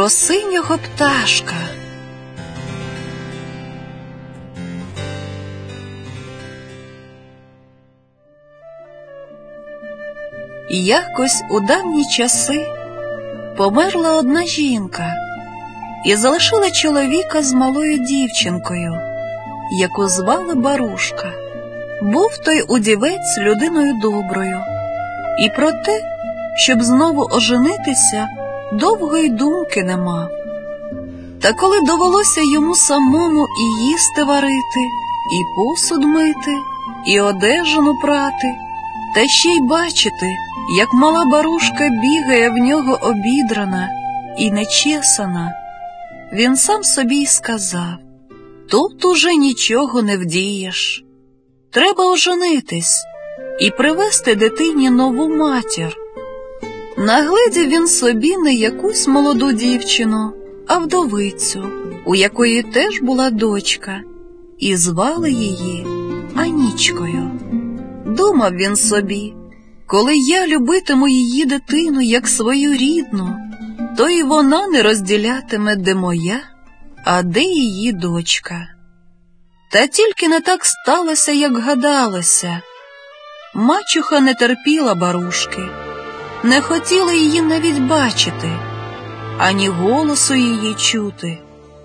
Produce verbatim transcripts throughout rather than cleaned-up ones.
про синього пташка. Якось у давні часи померла одна жінка і залишила чоловіка з малою дівчинкою, яку звали Барушка. Був той удівець людиною доброю, і про те, щоб знову оженитися, довгої думки не мав. Та коли довелося йому самому і їсти варити, і посуд мити, і одежину прати, та ще й бачити, як мала Барушка бігає в нього обідрана і нечесана, він сам собі й сказав: тут уже нічого не вдієш. Треба оженитись і привезти дитині нову матір. Нагледів він собі не якусь молоду дівчину, а вдовицю, у якої теж була дочка, і звали її Анічкою. Думав він собі: коли я любитиму її дитину як свою рідну, то і вона не розділятиме, де моя, а де її дочка. Та тільки не так сталося, як гадалося. Мачуха не терпіла Барушки, не хотіла її навіть бачити, ані голосу її чути.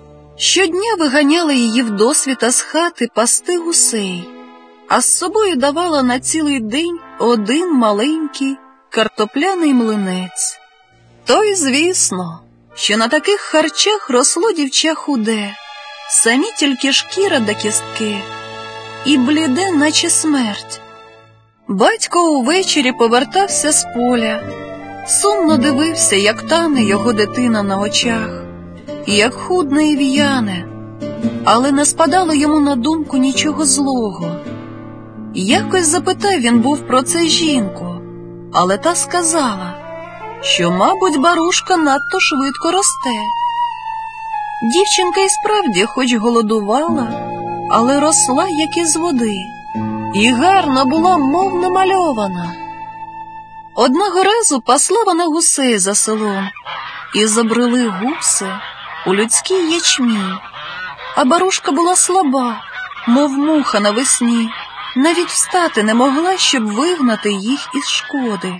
Щодня виганяла її вдосвіта з хати пасти гусей, а з собою давала на цілий день один маленький картопляний млинець. Той, звісно, що на таких харчах росло дівча худе, самі тільки шкіра да кістки, і бліде, наче смерть. Батько увечері повертався з поля, сумно дивився, як тане його дитина на очах, як худне і в'яне, але не спадало йому на думку нічого злого. Якось запитав він був про це жінку, але та сказала, що, мабуть, Барушка надто швидко росте. Дівчинка і справді хоч голодувала, але росла, як із води, і гарна була, мов намальована. Одного разу пасла вона гусей за селом, і забрели гуси у людський ячмінь. А Барушка була слаба, мов муха навесні, навіть встати не могла, щоб вигнати їх із шкоди.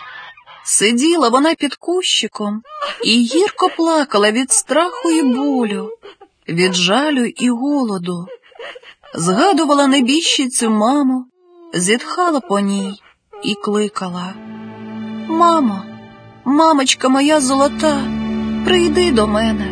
Сиділа вона під кущиком і гірко плакала від страху і болю, від жалю і голоду. Згадувала небіжчицю маму, зітхала по ній і кликала: «Мамо, мамочка моя золота, прийди до мене».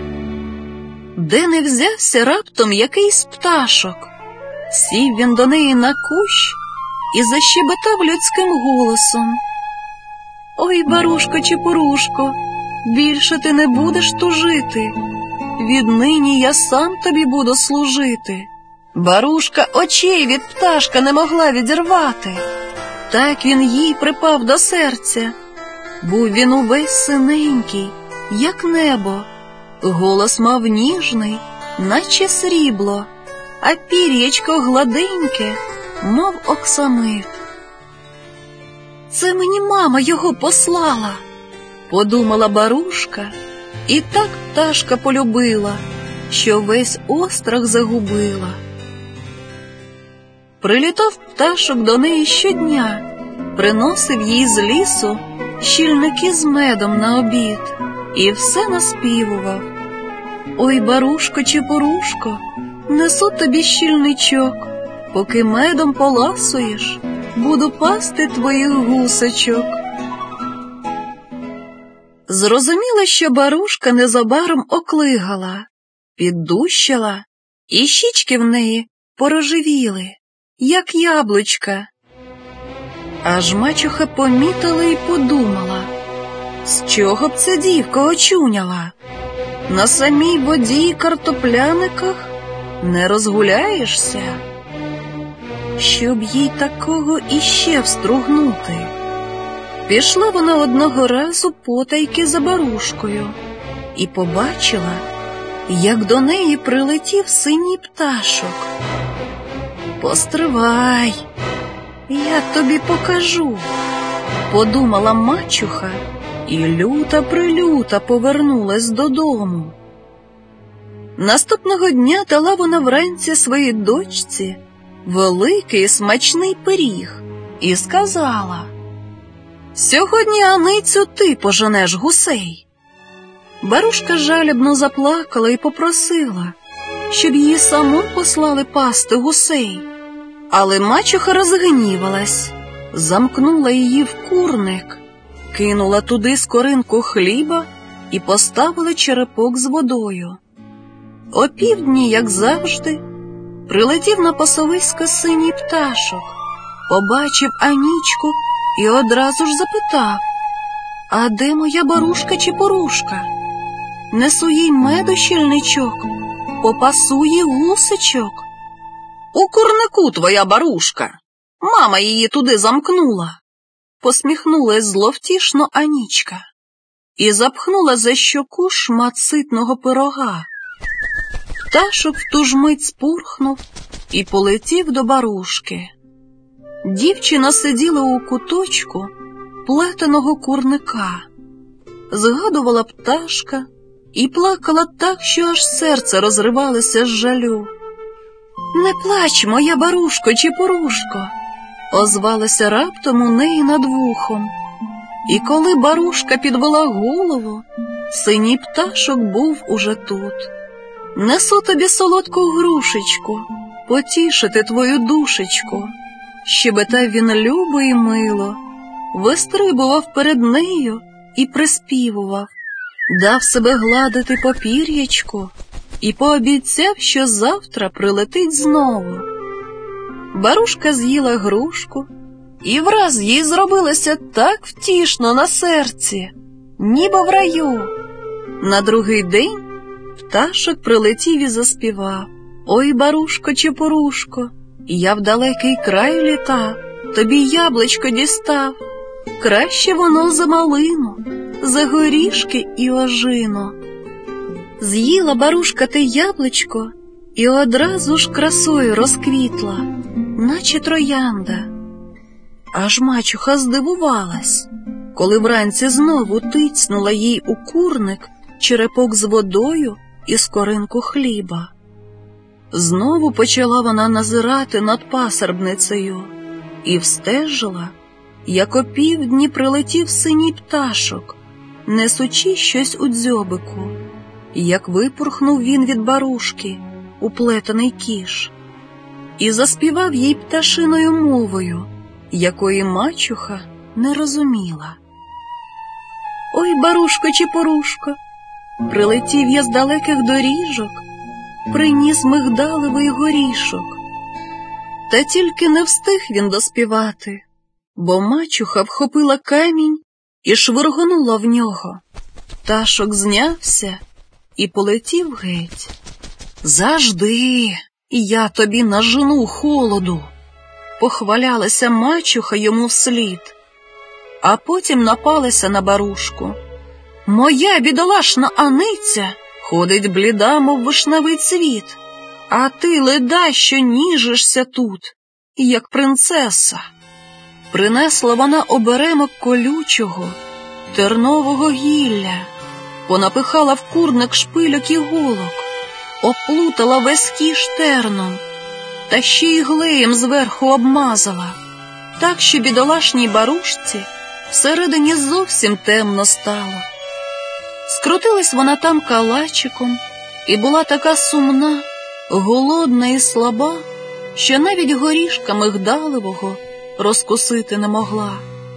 Де не взявся раптом якийсь пташок, сів він до неї на кущ і защебетав людським голосом: «Ой, Барушко-чепурушко, більше ти не будеш тужити, віднині я сам тобі буду служити». Барушка очей від пташка не могла відірвати, так він їй припав до серця. Був він увесь синенький, як небо, голос мав ніжний, наче срібло, а пір'ячко гладеньке, мов оксамит. «Це мені мама його послала», — подумала Барушка, і так пташка полюбила, що весь острах загубила. Прилітав пташок до неї щодня, приносив їй з лісу щільники з медом на обід і все наспівував: «Ой, Барушко-чепурушко, несу тобі щільничок, поки медом поласуєш, буду пасти твоїх гусочок». Зрозуміло, що Барушка незабаром оклигала, піддущала, і щічки в неї порожевіли, як яблучка. Аж мачуха помітила і подумала: з чого б ця дівка очуняла? На самій воді й картопляниках не розгуляєшся. Щоб їй такого іще встругнути. Пішла вона одного разу потайки за Барушкою і побачила, як до неї прилетів синій пташок. «Постривай, я тобі покажу», — подумала мачуха і люта-прилюта повернулась додому. Наступного дня дала вона вранці своїй дочці великий смачний пиріг і сказала: «Сьогодні, Аницю, ти поженеш гусей». Барушка жалібно заплакала і попросила, щоб її саму послали пасти гусей. Але мачуха розгнівалась, замкнула її в курник, кинула туди скоринку хліба і поставила черепок з водою. Опівдні, як завжди, прилетів на пасовисько синій пташок, побачив Анічку і одразу ж запитав: «А де моя Барушка-Чепурушка? Несу їй меду щільничок, попасу їй гусечок». «У курнику твоя Барушка, мама її туди замкнула», — посміхнулась зловтішно Анічка і запхнула за щоку шмат ситного пирога. Пташок в ту ж мить спурхнув і полетів до Барушки. Дівчина сиділа у куточку плетеного курника, згадувала пташка і плакала так, що аж серце розривалося з жалю. «Не плач, моя Барушко-Чепурушко», — озвалася раптом у неї над вухом. І коли Барушка підвела голову, синій пташок був уже тут. «Несу тобі солодку грушечку, потішити твою душечку», — щебетав він любо і мило, вистрибував перед нею і приспівував, дав себе гладити по пір'ячку і пообіцяв, що завтра прилетить знову. Барушка з'їла грушку, і враз їй зробилося так втішно на серці, ніби в раю. На другий день пташок прилетів і заспівав: «Ой, Барушко-Чепурушко, я в далекий край літав, тобі яблучко дістав, краще воно за малину, за горішки і ожину». З'їла Барушка те яблучко і одразу ж красою розквітла, наче троянда. Аж мачуха здивувалась, коли вранці знову тицнула їй у курник черепок з водою і скоринку хліба. Знову почала вона назирати над пасербницею і встежила, як опівдні прилетів синій пташок, несучи щось у дзьобику, як випорхнув він від Барушки у плетений кіш, і заспівав їй пташиною мовою, якої мачуха не розуміла. «Ой, Барушко-Чепурушко, прилетів я з далеких доріжок, приніс мигдалевий горішок». Та тільки не встиг він доспівати, бо мачуха вхопила камінь і швиргонула в нього. Пташок знявся і полетів геть. «Завжди я тобі нажену холоду», — похвалялася мачуха йому вслід, а потім напалася на Барушку. «Моя бідолашна Аниця ходить бліда, мов вишневий цвіт, а ти леда, що ніжишся тут, як принцеса». Принесла вона оберемок колючого, тернового гілля, понапихала в курник шпильок і голок, оплутала весь кіш терном, та ще й глеєм зверху обмазала, так що бідолашній Барушці всередині зовсім темно стало. Скрутилась вона там калачиком і була така сумна, голодна і слаба, що навіть горішка мигдалевого розкусити не могла.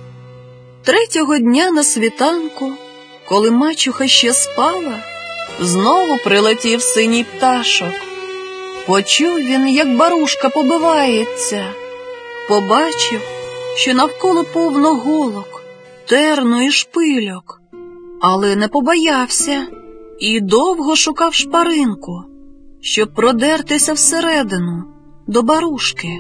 Третього дня на світанку, коли мачуха ще спала, знову прилетів синій пташок. Почув він, як Барушка побивається, побачив, що навколо повно голок, терну і шпильок, але не побоявся і довго шукав шпаринку, щоб продертися всередину, до Барушки.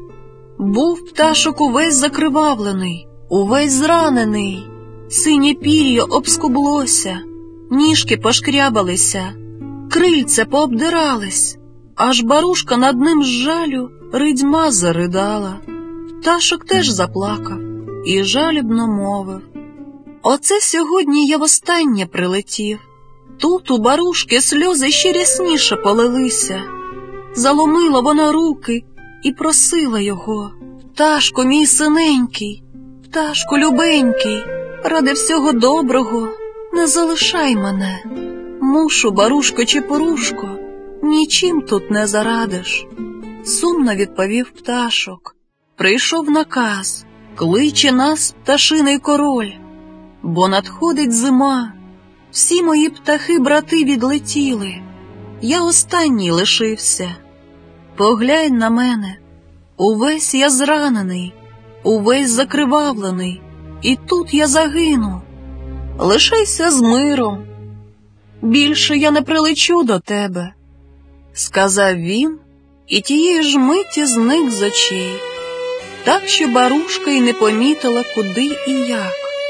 Був пташок увесь закривавлений, увесь зранений, синє пір'я обскублося, ніжки пошкрябалися, крильця пообдирались, аж Барушка над ним з жалю ридьма заридала. Пташок теж заплакав і жалібно мовив: Оце сьогодні я востаннє прилетів. Тут у Барушки сльози ще рясніше полилися. Заломила вона руки і просила його: «Пташко мій синенький, пташко любенький, ради всього доброго, не залишай мене. Мушу, Барушко чи Порушко, нічим тут не зарадиш». Сумно відповів пташок. Прийшов наказ: кличе нас пташиний король, бо надходить зима. Всі мої птахи-брати відлетіли, я останній лишився. Поглянь на мене, увесь я зранений, увесь закривавлений, і тут я загину. Лишайся з миром, більше я не прилечу до тебе, — сказав він, і тієї ж миті зник з очей, так що Барушка й не помітила, куди і як.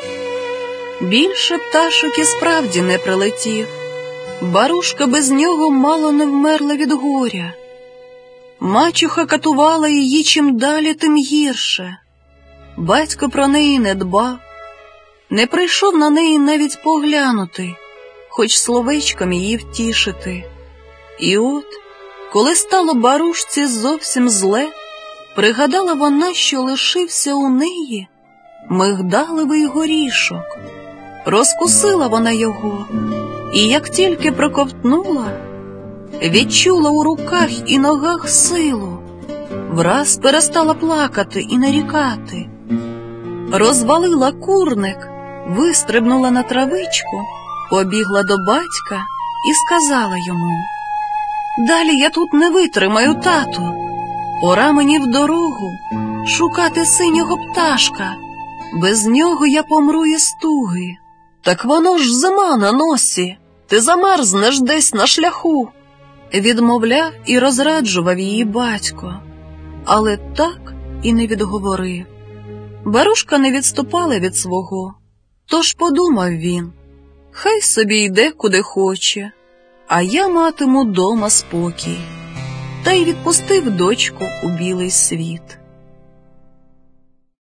Більше пташок і справді не прилетів. Барушка без нього мало не вмерла від горя. Мачуха катувала її чим далі, тим гірше. Батько про неї не дбав, не прийшов на неї навіть поглянути, хоч словечком її втішити. І от, коли стало Барушці зовсім зле, пригадала вона, що лишився у неї мигдалевий горішок. Розкусила вона його, і як тільки проковтнула, відчула у руках і ногах силу, враз перестала плакати і нарікати. Розвалила курник, вистрибнула на травичку, побігла до батька і сказала йому: «Далі я тут не витримаю, тату. Пора мені в дорогу шукати синього пташка. Без нього я помру із туги». «Так воно ж зима на носі, ти замерзнеш десь на шляху», — відмовляв і розраджував її батько, але так і не відговорив. Барушка не відступала від свого, тож подумав він: хай собі йде куди хоче, а я матиму дома спокій, та й відпустив дочку у білий світ.